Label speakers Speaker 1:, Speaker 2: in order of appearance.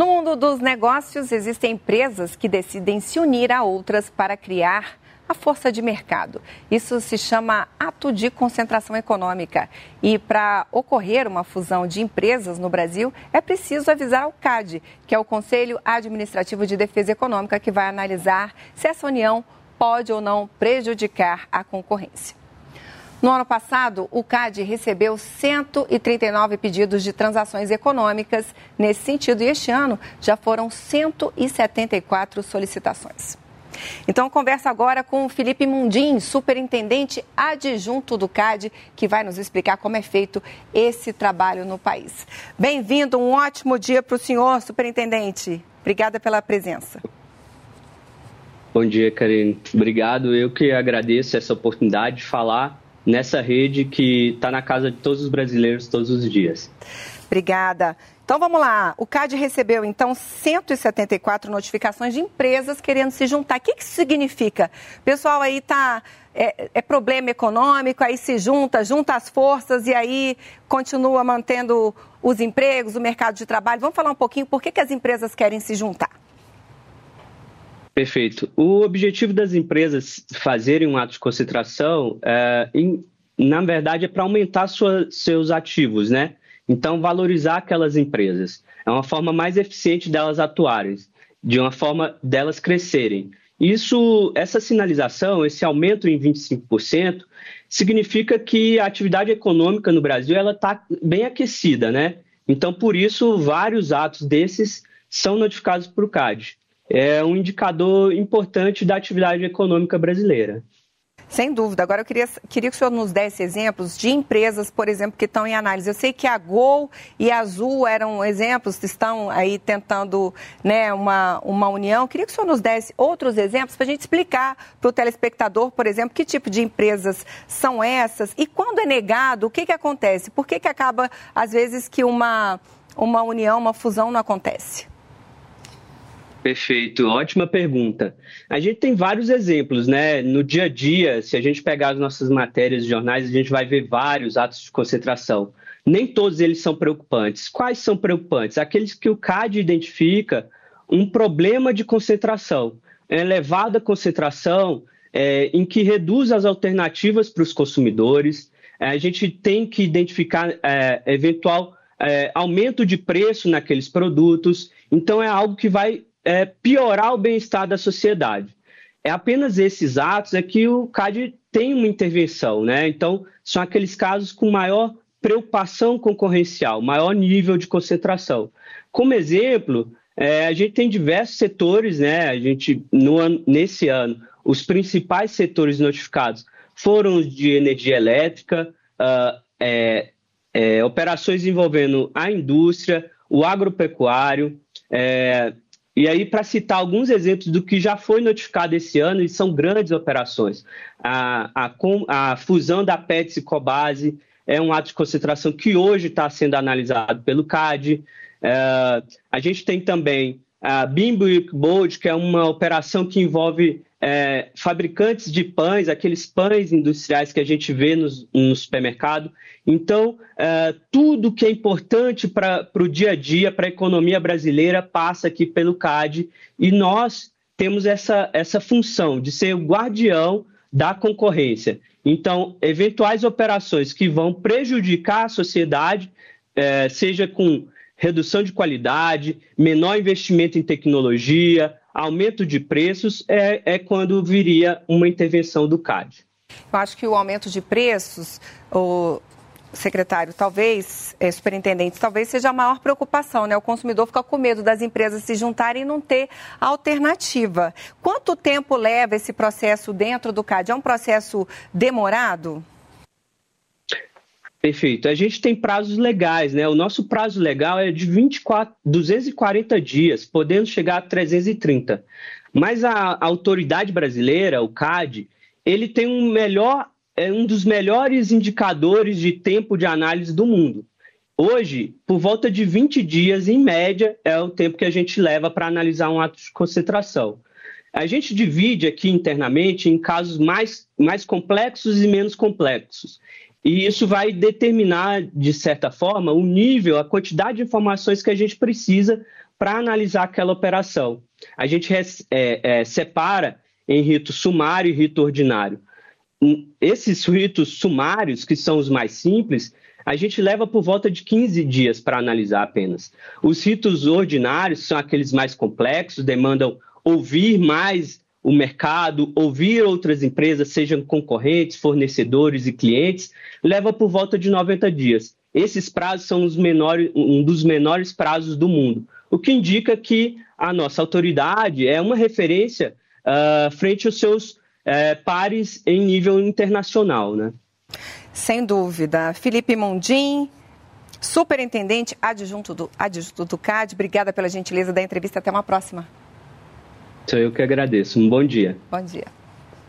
Speaker 1: No mundo dos negócios, existem empresas que decidem se unir a outras para criar a força de mercado. Isso se chama ato de concentração econômica. E para ocorrer uma fusão de empresas no Brasil, é preciso avisar o CAD, que é o Conselho Administrativo de Defesa Econômica, que vai analisar se essa união pode ou não prejudicar a concorrência. No ano passado, o CAD recebeu 139 pedidos de transações econômicas nesse sentido e este ano já foram 174 solicitações. Então, converso agora com o Felipe Mundim, superintendente adjunto do CAD, que vai nos explicar como é feito esse trabalho no país. Bem-vindo, um ótimo dia para o senhor, superintendente. Obrigada pela presença.
Speaker 2: Bom dia, Karine. Obrigado. Eu que agradeço essa oportunidade de falar nessa rede que está na casa de todos os brasileiros todos os dias. Obrigada.
Speaker 1: Então vamos lá, o CAD recebeu então 174 notificações de empresas querendo se juntar. O que isso significa? O pessoal aí é problema econômico, aí se junta as forças e aí continua mantendo os empregos, o mercado de trabalho. Vamos falar um pouquinho por que as empresas querem se juntar.
Speaker 2: Perfeito. O objetivo das empresas fazerem um ato de concentração, na verdade, é para aumentar seus ativos, né? Então, valorizar aquelas empresas. É uma forma mais eficiente delas atuarem, de uma forma delas crescerem. Essa sinalização, esse aumento em 25%, significa que a atividade econômica no Brasil está bem aquecida, né? Então, por isso, vários atos desses são notificados para o CAD. É um indicador importante da atividade econômica brasileira.
Speaker 1: Sem dúvida. Agora, eu queria que o senhor nos desse exemplos de empresas, por exemplo, que estão em análise. Eu sei que a Gol e a Azul eram exemplos que estão aí tentando, né, uma união. Eu queria que o senhor nos desse outros exemplos para a gente explicar para o telespectador, por exemplo, que tipo de empresas são essas e quando é negado, o que acontece? Por que acaba, às vezes, que uma união, uma fusão não acontece?
Speaker 2: Perfeito, ótima pergunta. A gente tem vários exemplos, né? No dia a dia, se a gente pegar as nossas matérias de jornais, a gente vai ver vários atos de concentração. Nem todos eles são preocupantes. Quais são preocupantes? Aqueles que o CAD identifica um problema de concentração, elevada concentração, em que reduz as alternativas para os consumidores. A gente tem que identificar eventual aumento de preço naqueles produtos. Então, é algo que vai piorar o bem-estar da sociedade. É apenas esses atos que o CAD tem uma intervenção, né? Então, são aqueles casos com maior preocupação concorrencial, maior nível de concentração. Como exemplo, a gente tem diversos setores, né? Nesse ano, os principais setores notificados foram os de energia elétrica, operações envolvendo a indústria, o agropecuário, e aí, para citar alguns exemplos do que já foi notificado esse ano, e são grandes operações. A fusão da Petz e Cobasi é um ato de concentração que hoje está sendo analisado pelo CAD. A gente tem também a Bimbo e Wickbold, que é uma operação que envolve fabricantes de pães, aqueles pães industriais que a gente vê no supermercado. Então, tudo que é importante para o dia a dia, para a economia brasileira, passa aqui pelo CAD e nós temos essa função de ser o guardião da concorrência. Então, eventuais operações que vão prejudicar a sociedade, seja com redução de qualidade, menor investimento em tecnologia, aumento de preços, é quando viria uma intervenção do CAD.
Speaker 1: Eu acho que o aumento de preços, secretário, superintendente, talvez seja a maior preocupação, né? O consumidor fica com medo das empresas se juntarem e não ter alternativa. Quanto tempo leva esse processo dentro do CAD? É um processo demorado?
Speaker 2: Perfeito. A gente tem prazos legais, né? O nosso prazo legal é de 240 dias, podendo chegar a 330. Mas a autoridade brasileira, o CAD, ele tem um dos melhores indicadores de tempo de análise do mundo. Hoje, por volta de 20 dias, em média, é o tempo que a gente leva para analisar um ato de concentração. A gente divide aqui internamente em casos mais complexos e menos complexos. E isso vai determinar, de certa forma, o nível, a quantidade de informações que a gente precisa para analisar aquela operação. A gente separa em rito sumário e rito ordinário. Esses ritos sumários, que são os mais simples, a gente leva por volta de 15 dias para analisar apenas. Os ritos ordinários são aqueles mais complexos, demandam ouvir mais o mercado, ouvir outras empresas, sejam concorrentes, fornecedores e clientes, leva por volta de 90 dias. Esses prazos são um dos menores prazos do mundo, o que indica que a nossa autoridade é uma referência frente aos seus pares em nível internacional, né?
Speaker 1: Sem dúvida. Felipe Mondim, superintendente adjunto do CAD, obrigada pela gentileza da entrevista. Até uma próxima.
Speaker 2: Sou eu que agradeço. Um bom dia.
Speaker 1: Bom dia.